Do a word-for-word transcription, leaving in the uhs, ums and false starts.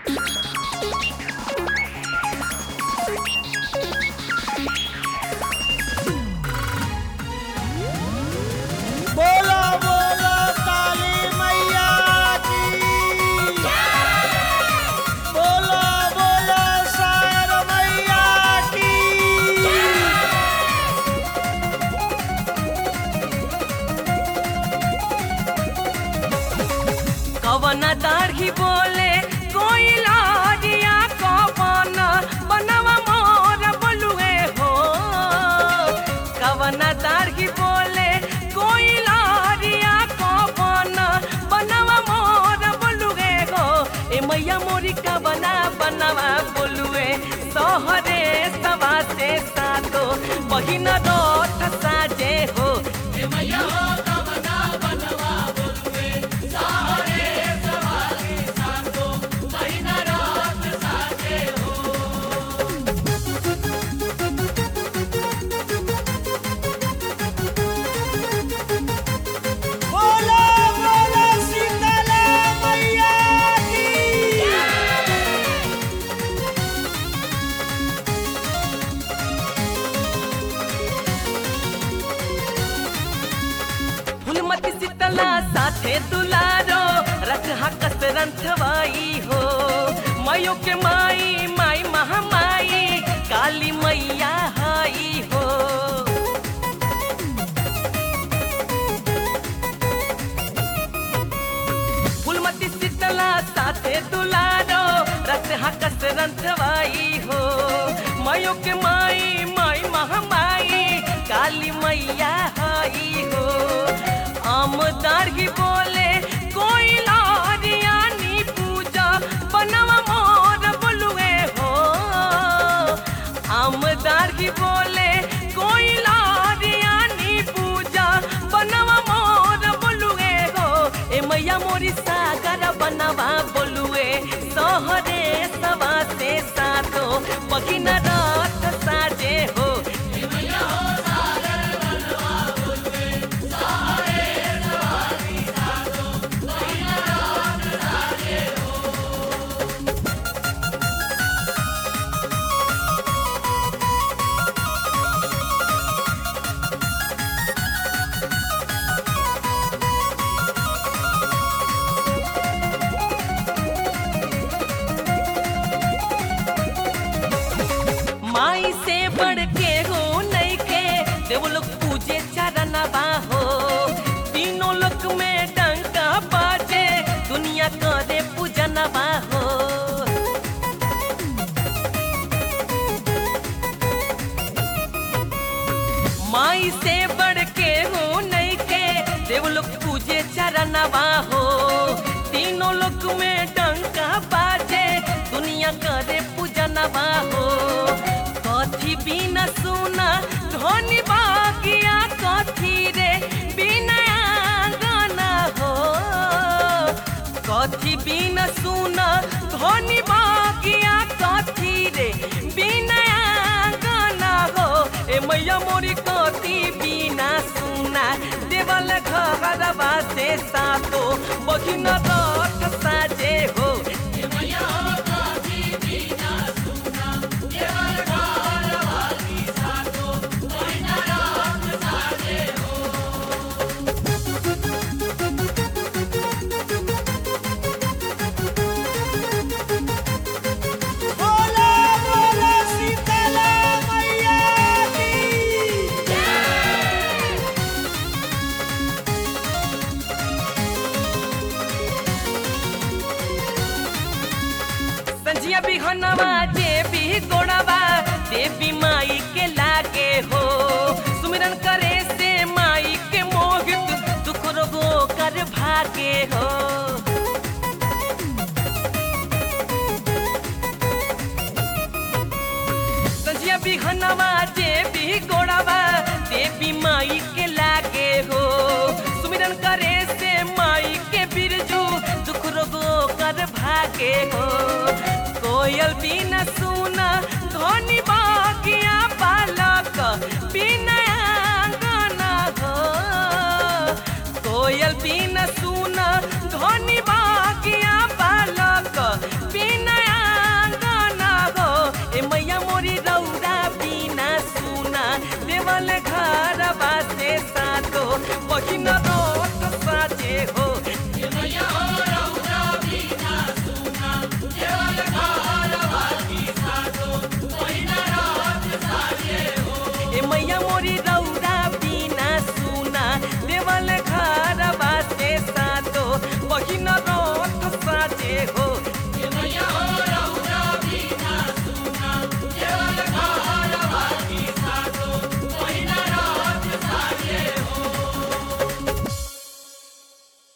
बोला बोला काली मैया की, बोला बोला शायर मैया की। कवन दाढ़ी बोले कोई लाजिया कवन बनवा मोर बोलुए हो। कवन दाढ़ी बोले कोई लाजिया कवन बनवा मोर बोलुए हो। ए मैया मोरी कवना बनवा बोलुए सोहरे सवा से सातो बहिन रथ साजे हो। ए मैया हो कवना बनवा बोलुए सोहरे सवा से सातो बहिन रथ साजे हो। बोला बोला शीतला मैया की। फुलमती शीतला साथे दुलारो रखा कसरंथवाई हो। मायो के माई माई महामाई काली मैया हाई हो। फुलमती शीतला साथे दुलारो रखा कसरंथवाई हो। मायो के माई माई महामाई काली मैया हाई हो। आमदारगी बोले कोई लारियानी पूजा बनवा मोर बोलुए हो। आमदारगी बोले कोई लारियानी पूजा बनवा मोर बोलुए हो। ए मैया मोरी सागर बनवा बोलुए सोहरे सवा से सातो बगिन रथ साजे हो। ए मैया हो सागर बनवा बोलुए सोहरे सवा से सातो बगिन रथ साजे हो। माई से बढ़ के हो नहीं के देव लोग पूजे चरणवा हो। तीनों लोक में डंका बाजे दुनिया करे पूजनवा हो। माई से बढ़ के हो नहीं के देव लोग पूजे चरणवा हो। तीनों लोक में डंका बाजे दुनिया करे पूजनवा हो। कथी बिना सुना धनी बागिया कथी रे बिना गाना हो। कथी बिना सुना धनी बागिया कथी रे बिना गाना हो। ए मैया मोरी कथी बिना सुना देवल घरवा से सातो बहिन रथ साजे हो। ए मैया हो कथी बिना सुना देवल घरवा से सातो बहिन रथ साजे हो। बोला बोला शीतला मैया की। संजिया बिहनवा देवी गोड़वा देवी माई के लागे हो। सुमिरन करे से माई के मोहित दुख रोगो कर भागे हो। संजिया बिहनवा देवी गोड़वा देवी माई के लागे हो। सुमिरन करे से माई के बिरजू दुख रोगो कर भागे हो। कोयल बिना सुना धनी बागिया बालक बिना गाना हो। कोयल बिना सुना धनी बागिया बालक बिना कहीं न